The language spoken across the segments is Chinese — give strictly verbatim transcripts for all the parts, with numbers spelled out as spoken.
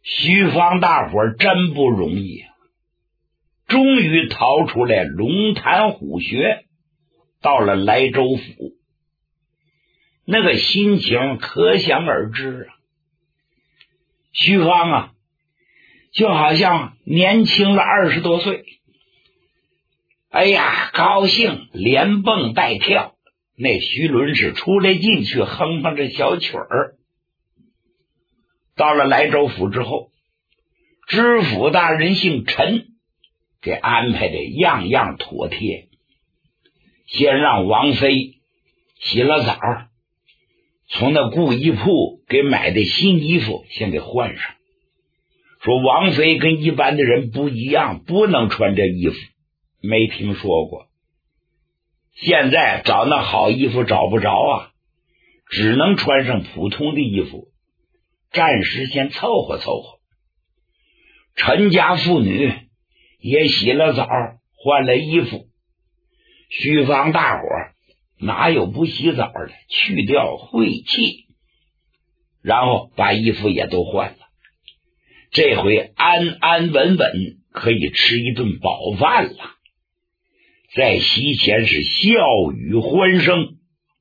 徐芳大伙真不容易，终于逃出来龙潭虎穴，到了莱州府。那个心情可想而知啊。徐芳啊，就好像年轻了二十多岁。哎呀，高兴连蹦带跳，那徐伦是出来进去哼哼着小曲儿。到了莱州府之后，知府大人姓陈，给安排的样样妥帖。先让王妃洗了澡，从那故衣铺给买的新衣服先给换上，说王妃跟一般的人不一样，不能穿这衣服，没听说过。现在找那好衣服找不着啊，只能穿上普通的衣服，暂时先凑合凑合。陈家妇女也洗了澡，换了衣服。徐芳大伙哪有不洗澡的，去掉晦气，然后把衣服也都换了。这回安安稳稳可以吃一顿饱饭了。在席前是笑语欢声。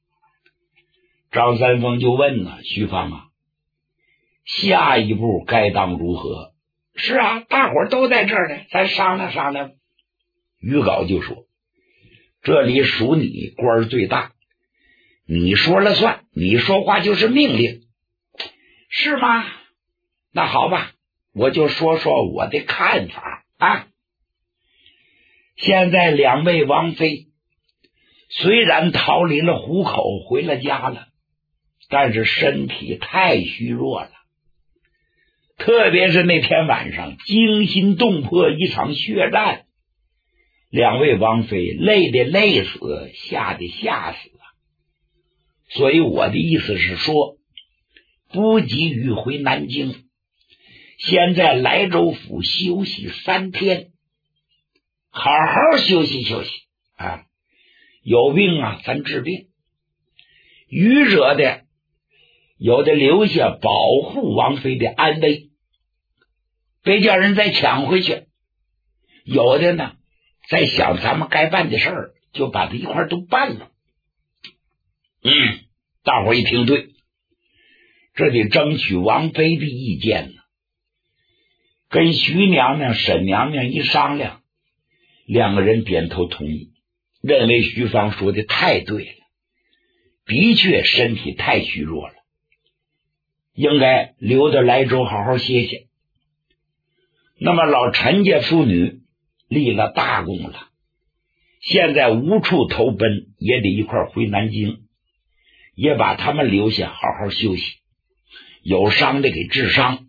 张三丰就问呢，徐芳啊，下一步该当如何？是啊，大伙都在这儿呢，咱商量商量。于镐就说，这里属你官最大，你说了算，你说话就是命令。是吗？那好吧，我就说说我的看法啊。现在两位王妃虽然逃离了虎口，回了家了，但是身体太虚弱了。特别是那天晚上惊心动魄一场血战，两位王妃累的累死，吓的吓死了。所以我的意思是说，不急于回南京，先在莱州府休息三天，好好休息休息啊！有病啊，咱治病；愚者的，有的留下保护王妃的安危，别叫人再抢回去；有的呢，再想咱们该办的事儿，就把它一块都办了。嗯，大伙一听对，这得争取王妃的意见呢。跟徐娘娘、沈娘娘一商量，两个人点头同意，认为徐芳说的太对了，的确身体太虚弱了，应该留到莱州好好歇歇。那么老陈家妇女立了大功了，现在无处投奔，也得一块回南京，也把他们留下好好休息，有伤的给治伤。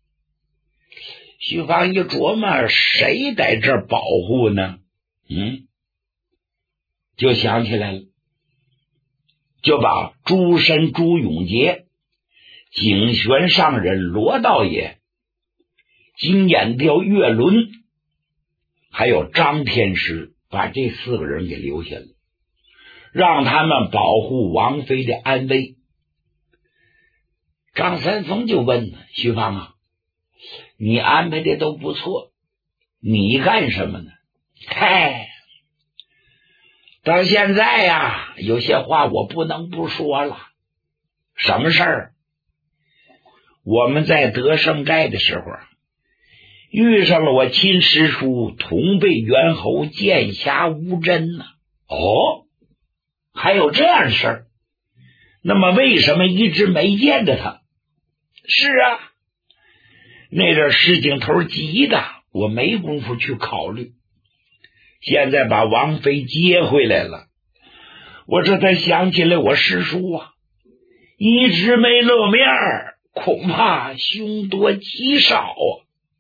徐芳一琢磨，谁在这儿保护呢？嗯，就想起来了，就把朱深、朱永杰、景玄上人罗道爷、金眼雕岳伦，还有张天师，把这四个人给留下了，让他们保护王妃的安危。张三丰就问了，徐芳啊，你安排的都不错，你干什么呢？嗨，到现在呀，有些话我不能不说了。什么事儿？我们在德胜寨的时候遇上了我亲师叔同辈猿猴剑侠吴真呢、啊。哦，还有这样的事儿？那么为什么一直没见着他？是啊，那阵事情头急的，我没工夫去考虑。现在把王妃接回来了，我这才想起来我师叔啊，一直没露面，恐怕凶多吉少啊。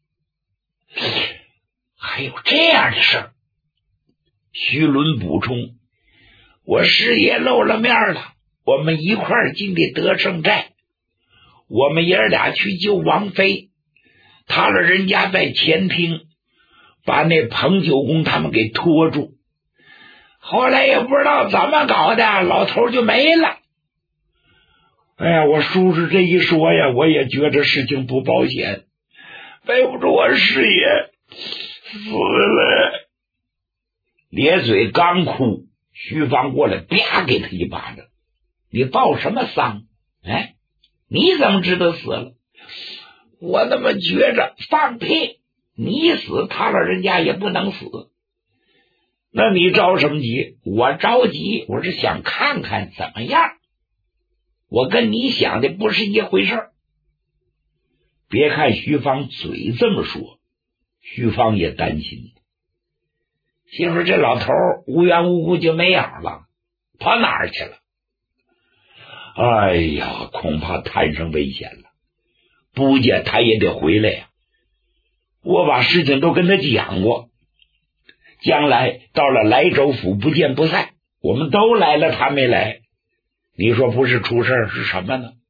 还有这样的事儿？徐伦补充，我师爷露了面了，我们一块儿进的德胜寨，我们爷俩去救王妃，他了人家在前厅把那彭九公他们给拖住，后来也不知道怎么搞的，老头就没了。哎呀，我叔叔这一说呀，我也觉着事情不保险， 背不住我师爷死了。咧嘴刚哭，徐芳过来啪给他一巴掌，你报什么丧？哎，你怎么知道死了？我那么觉着，放屁！你死，他老人家也不能死。那你着什么急？我着急，我是想看看怎么样。我跟你想的不是一回事儿。别看徐芳嘴这么说，徐芳也担心，心说这老头无缘无故就没影了，跑哪儿去了？哎呀，恐怕摊上危险了，不见他也得回来呀。我把事情都跟他讲过，将来到了莱州府不见不散，我们都来了，他没来，你说不是出事是什么呢？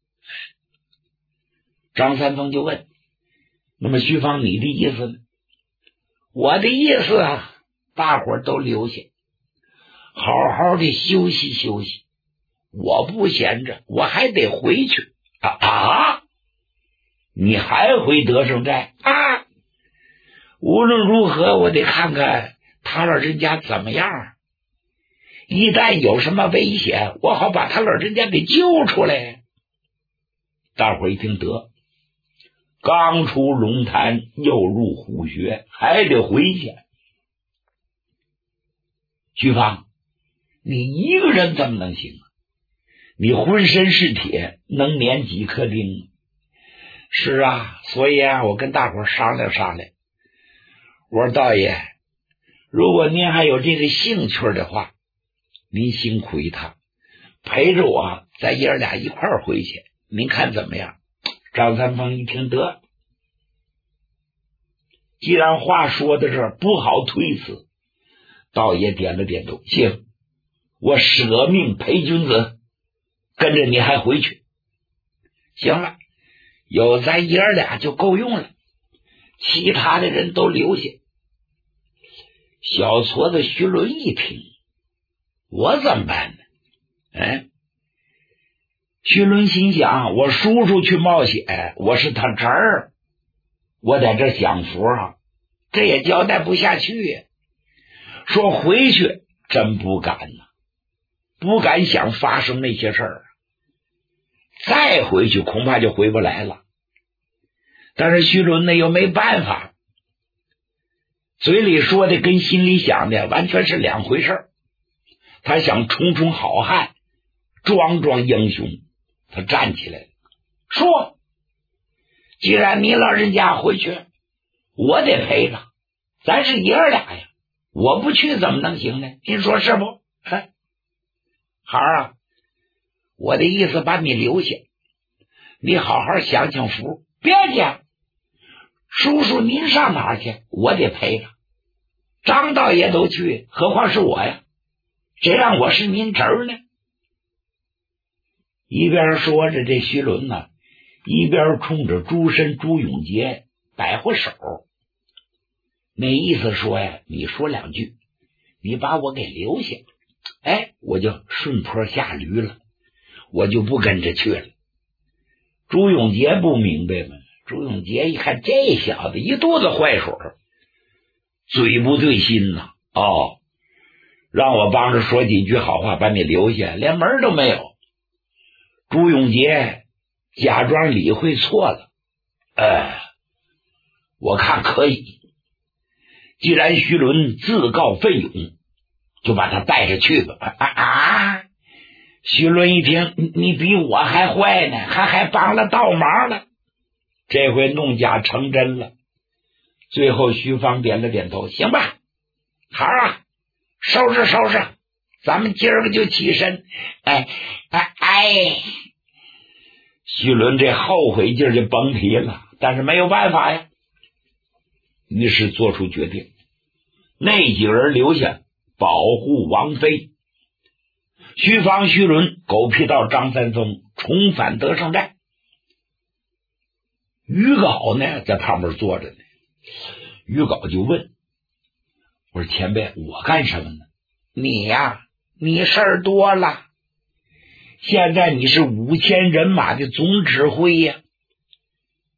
张三丰就问，那么徐芳你的意思呢？我的意思啊，大伙儿都留下，好好的休息休息，我不闲着，我还得回去啊啊！你还回德胜寨啊？无论如何我得看看他老人家怎么样，一旦有什么危险，我好把他老人家给救出来。大伙儿一听得，刚出龙潭又入虎穴，还得回去。徐芳，你一个人怎么能行啊？你浑身是铁，能粘几颗钉？是啊，所以啊，我跟大伙商量商量。我说道爷，如果您还有这个兴趣的话，您辛苦一趟，陪着我，咱爷儿俩一块儿回去，您看怎么样？张三丰一听得，既然话说到这儿，不好推辞。道爷点了点头，行，我舍命陪君子，跟着你还回去。行了，有咱爷儿俩就够用了，其他的人都留下。小矬子徐伦一听，我怎么办呢？哎，徐伦心想，我叔叔去冒险，我是他侄儿，我在这享福啊，这也交代不下去呀。说回去真不敢呐，不敢想发生那些事儿，再回去恐怕就回不来了。但是徐伦呢又没办法，嘴里说的跟心里想的完全是两回事儿。他想冲冲好汉，装装英雄，他站起来了，说：既然你老人家回去，我得陪着，咱是爷儿俩呀，我不去怎么能行呢？您说是不？哎，孩儿啊，我的意思把你留下，你好好享享福，别去。叔叔您上哪儿去？我得陪着。张道爷都去，何况是我呀？谁让我是您侄儿呢？一边说着，这徐伦呢，一边冲着朱深、朱永杰摆活手，那意思说呀，你说两句，你把我给留下，哎，我就顺坡下驴了，我就不跟着去了。朱永杰不明白吗？朱永杰一看这小子一肚子坏水，嘴不对心呐、啊，哦，让我帮着说几句好话把你留下，连门都没有。朱永杰假装理会错了，呃，我看可以，既然徐伦自告奋勇，就把他带着去吧。啊啊！徐伦一听，你比我还坏呢，还还帮了倒忙了，这回弄假成真了。最后徐芳点了点头，行吧，孩儿啊，收拾收拾，咱们今儿个就起身。哎哎哎！徐伦这后悔劲儿就甭提了，但是没有办法呀，于是做出决定，那几个人留下保护王妃。徐芳、徐伦狗屁到张三丰，重返德胜寨。于镐呢在旁边坐着呢，于镐就问，我说前辈，我干什么呢？你呀，你事儿多了，现在你是五千人马的总指挥呀，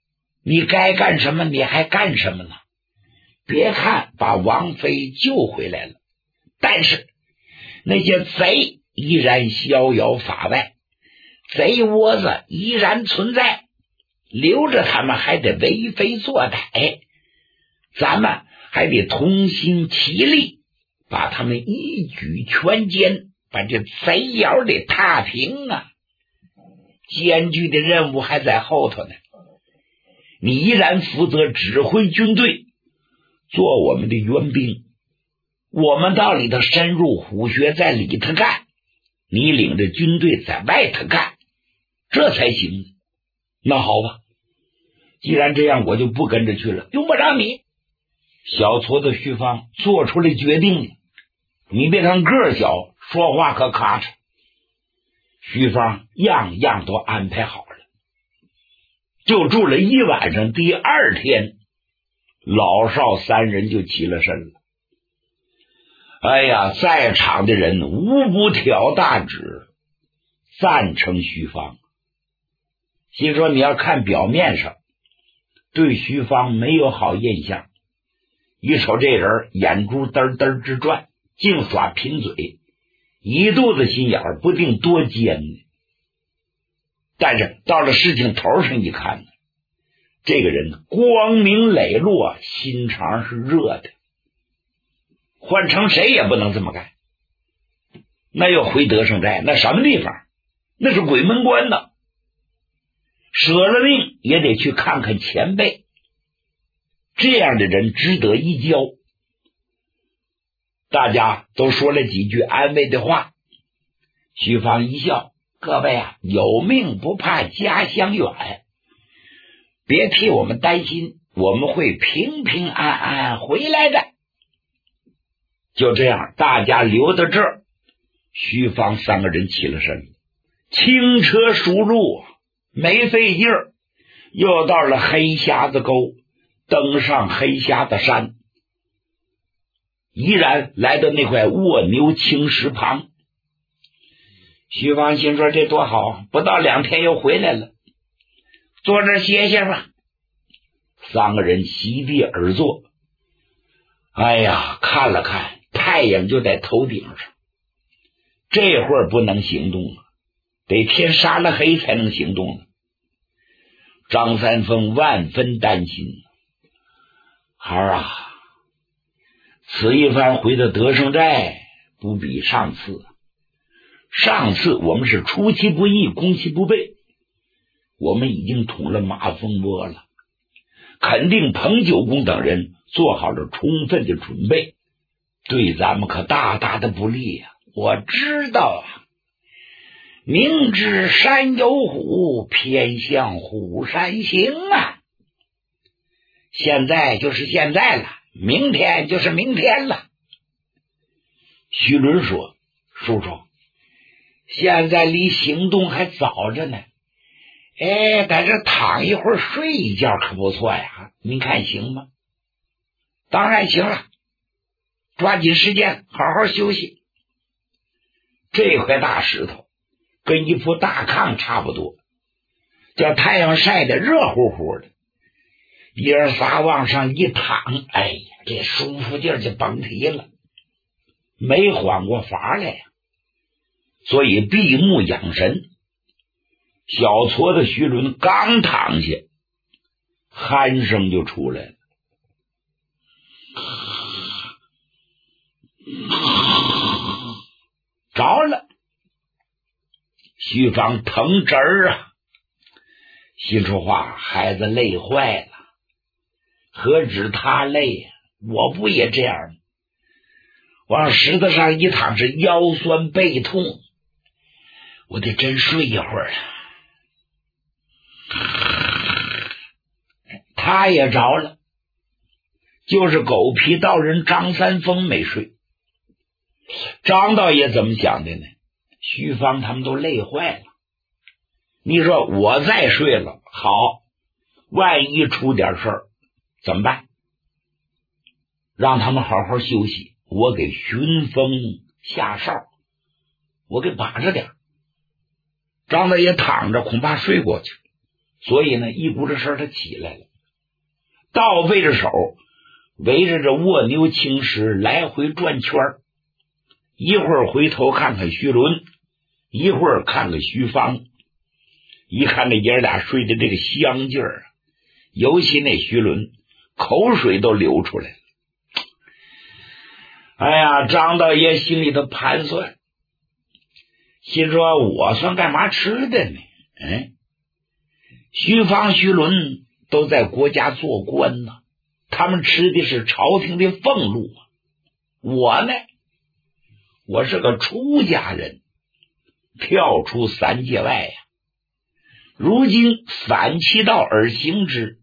你该干什么你还干什么呢？别看把王妃救回来了，但是那些贼依然逍遥法外，贼窝子依然存在，留着他们还得为非作歹，咱们还得同心齐力，把他们一举全歼，把这贼窑得踏平啊！艰巨的任务还在后头呢，你依然负责指挥军队，做我们的援兵，我们到里头深入虎穴，在里头干，你领着军队在外头干，这才行。那好吧，既然这样，我就不跟着去了，用不着你。小矬子徐芳做出了决定，你别看个儿小，说话可咔嚓。徐芳样样都安排好了，就住了一晚上。第二天，老少三人就起了身了。哎呀，在场的人无不挑大指，赞成徐芳。心说你要看表面上，对徐芳没有好印象，一瞅这人眼珠嘚嘚直转，净耍贫嘴，一肚子心眼儿，不定多奸呢。但是到了事情头上一看呢，这个人光明磊落，心肠是热的，换成谁也不能这么干。那要回德胜寨，那什么地方？那是鬼门关呢，舍了命也得去看看前辈。这样的人值得一交。大家都说了几句安慰的话，徐芳一笑，各位啊，有命不怕家乡远，别替我们担心，我们会平平安安回来的。就这样，大家留到这儿，徐芳三个人起了身，轻车熟路，没费劲儿，又到了黑匣子沟，登上黑匣子山，依然来到那块卧牛青石旁。徐芳心说这多好，不到两天又回来了，坐这儿歇歇吧。三个人席地而坐，哎呀，看了看太阳就在头顶上，这会儿不能行动了，得天杀了黑才能行动了。张三丰万分担心，孩儿啊，此一番回到德胜寨不比上次，上次我们是出其不意，攻其不备，我们已经捅了马蜂窝了，肯定彭九公等人做好了充分的准备，对咱们可大大的不利呀、啊！我知道啊，明知山有虎，偏向虎山行啊！现在就是现在了，明天就是明天了。徐伦说：“叔叔，现在离行动还早着呢，哎，在这躺一会儿，睡一觉可不错呀，您看行吗？”“当然行了，抓紧时间好好休息。”这块大石头跟一副大炕差不多，叫太阳晒得热乎乎的，爷儿仨往上一躺，哎呀，这舒服劲儿就甭提了，没缓过乏来呀。所以闭目养神。小矬子徐伦刚躺下，鼾声就出来了。着了。徐芳疼侄儿啊，心说话，孩子累坏了，何止他累呀、啊？我不也这样吗？往石头上一躺，是腰酸背痛，我得真睡一会儿啊。他也着了，就是狗皮道人张三丰没睡。张道爷怎么想的呢？徐芳他们都累坏了，你说我再睡了，好，万一出点事儿怎么办？让他们好好休息，我给巡风下哨，我给把着点。张大爷躺着恐怕睡过去，所以呢一股子事儿他起来了， 倒背着手，围着这卧牛青石来回转圈儿，一会儿回头看看徐伦，一会儿看看徐芳。一看这爷俩睡的这个香劲儿，尤其那徐伦口水都流出来了。哎呀，张大爷心里头盘算，心说我算干嘛吃的呢？嗯，徐芳徐伦都在国家做官呢，他们吃的是朝廷的俸禄啊。我呢，我是个出家人，跳出三界外呀、啊。如今反其道而行之，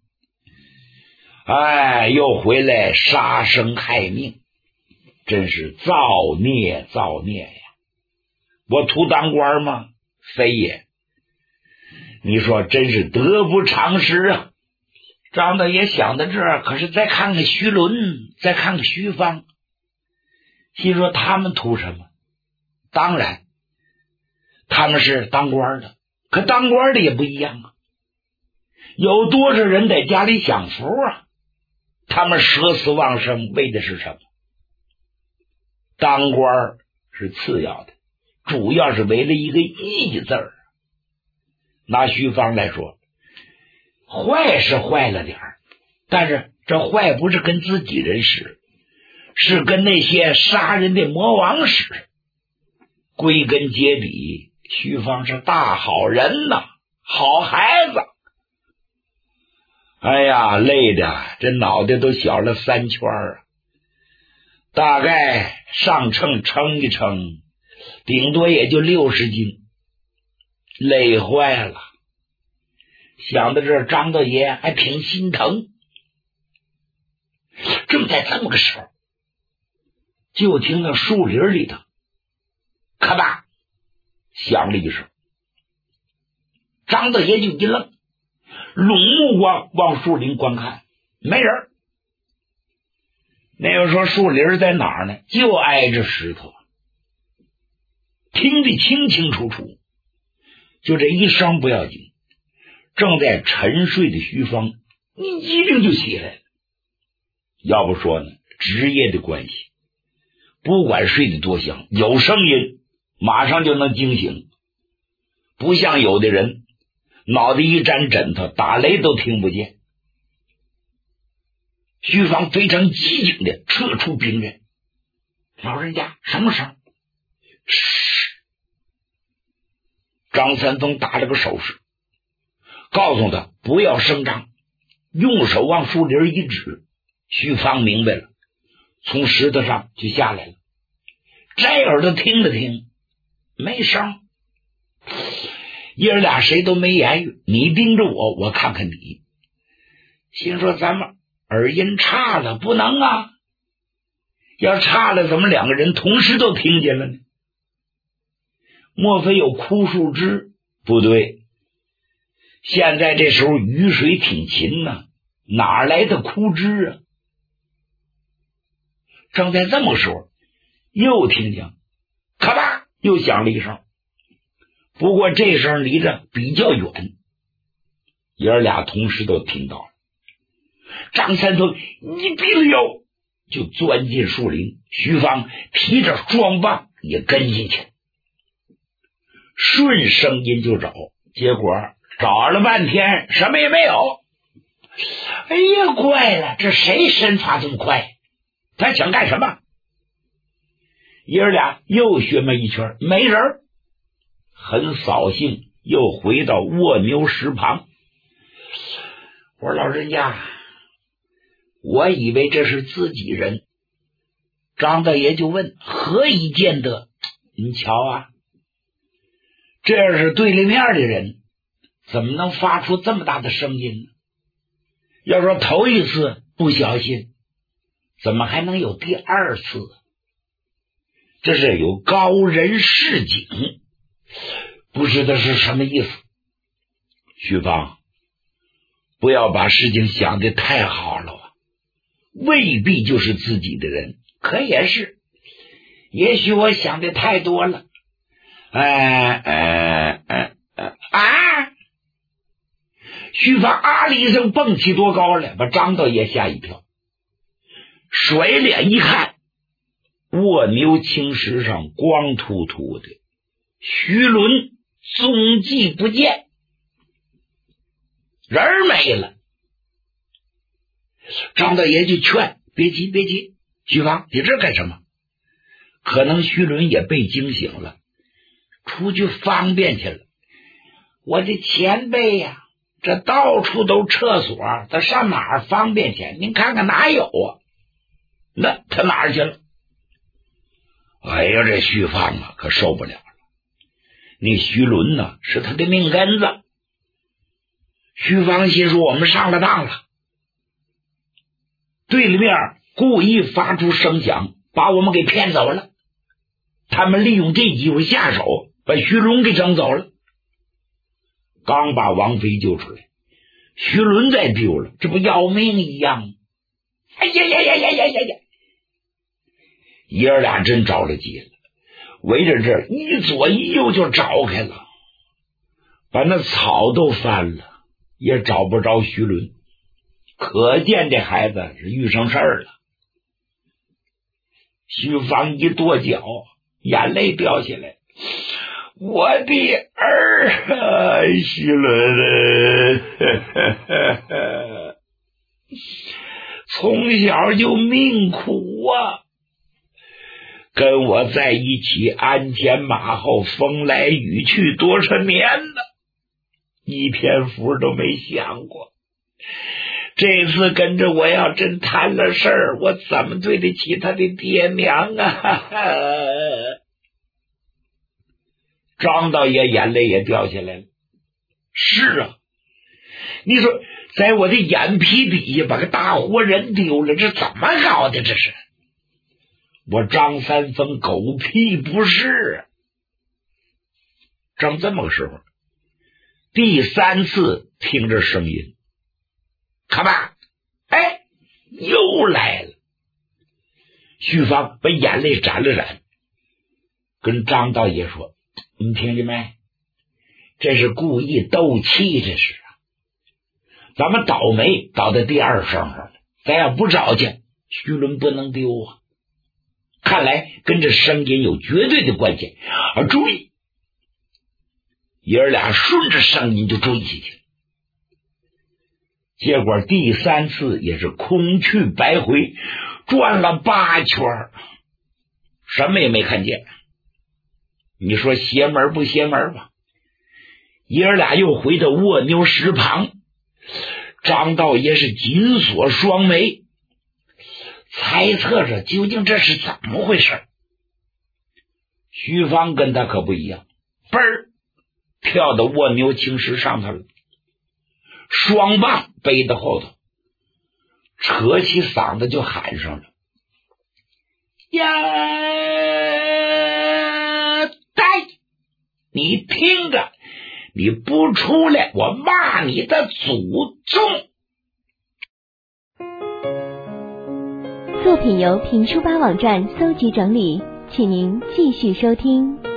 哎，又回来杀生害命，真是造孽造孽呀！我图当官吗？非也。你说真是得不偿失啊！张大爷想到这儿，可是再看看徐伦，再看看徐芳，心说他们图什么？当然，他们是当官的。可当官的也不一样啊，有多少人在家里享福啊？他们舍死忘生为的是什么？当官是次要的，主要是为了一个义字儿。拿徐芳来说，坏是坏了点儿，但是这坏不是跟自己人使，是跟那些杀人的魔王使。归根结底，徐芳是大好人呐，好孩子。哎呀，累的这脑袋都小了三圈啊！大概上秤称一称，顶多也就六十斤，累坏了。想到这儿，张大爷还挺心疼。正在这么个时候，就听到树林里头咔吧响了一声，张大爷就一愣，拢目光往树林观看，没人。那个说树林在哪儿呢？就挨着石头，听得清清楚楚。就这一声不要紧，正在沉睡的徐芳一定就起来了。要不说呢，职业的关系，不管睡得多香，有声音马上就能惊醒，不像有的人脑袋一沾枕头，打雷都听不见。徐芳非常机警的撤出兵刃，老人家什么声？嘘！张三丰打了个手势，告诉他不要声张，用手往树林一指。徐芳明白了，从石头上就下来了，摘耳朵听了听，没声。爷儿俩谁都没言语，你盯着我，我看看你。心说咱们耳音差了，不能啊！要差了，怎么两个人同时都听见了呢？莫非有枯树枝？不对，现在这时候雨水挺勤呐、啊，哪来的枯枝啊？正在这么说，又听见咔吧又响了一声，不过这声离着比较远，爷儿俩同时都听到了。张三丰一闭了腰就钻进树林，徐芳提着双棒也跟进去，顺声音就找，结果找了半天什么也没有。哎呀，怪了，这谁身法这么快？他想干什么？爷儿俩又寻摸一圈，没人，很扫兴，又回到卧牛石旁。我说老人家，我以为这是自己人。张大爷就问何以见得？你瞧啊，这要是对立面的人，怎么能发出这么大的声音呢？要说头一次不小心，怎么还能有第二次？这是有高人示警，不知道是什么意思。徐芳，不要把事情想得太好了啊，未必就是自己的人，可也是，也许我想的太多了。哎哎哎哎啊！ 徐芳啊了一声蹦起多高来，把张道爷吓一跳，甩脸一看，卧牛青石上光秃秃的，徐伦踪迹不见，人没了。张道爷就劝别急别急，徐芳你这干什么？可能徐伦也被惊醒了，出去方便去了。我的前辈呀、啊，这到处都厕所，他上哪儿方便去？您看看哪有啊？那他哪儿去了？哎呀，这徐芳啊可受不了了。那徐伦呢是他的命根子。徐芳心说我们上了当了。对立面故意发出声响，把我们给骗走了。他们利用这机会下手，把徐伦给整走了。刚把王妃救出来，徐伦再丢了，这不要命一样？哎呀呀呀呀呀呀呀！爷儿俩真着了急了，围着这儿一左一右就找开了，把那草都翻了，也找不着徐伦。可见这孩子是遇上事儿了。徐芳一跺脚，眼泪掉下来。我的儿啊，徐伦，从小就命苦啊，跟我在一起鞍前马后，风来雨去多少年了，一篇福都没享过。这次跟着我要真摊了事儿，我怎么对得起他的爹娘啊？张道爷眼泪也掉下来了。是啊，你说在我的眼皮底下把个大活人丢了，这怎么搞的？这是我张三丰狗屁不是。正这么个时候，第三次听着声音，看吧，哎，又来了。徐芳把眼泪沾了沾，跟张道爷说：“你听见没？这是故意斗气，这是啊！咱们倒霉倒在第二声上了，咱要不找去，徐伦不能丢啊！看来跟这声音有绝对的关系啊！注意！”爷儿俩顺着声音就追起去了。结果第三次也是空去白回，转了八圈，什么也没看见。你说邪门不邪门吧？爷儿俩又回到卧牛石旁，张道爷是紧锁双眉，猜测着究竟这是怎么回事。徐芳跟他可不一样，嘣儿跳到卧牛青石上头了，双棒背到后头，扯起嗓子就喊上了：“呀，呆！你听着，你不出来，我骂你的祖宗！” 作品由评书吧网站搜集整理，请您继续收听。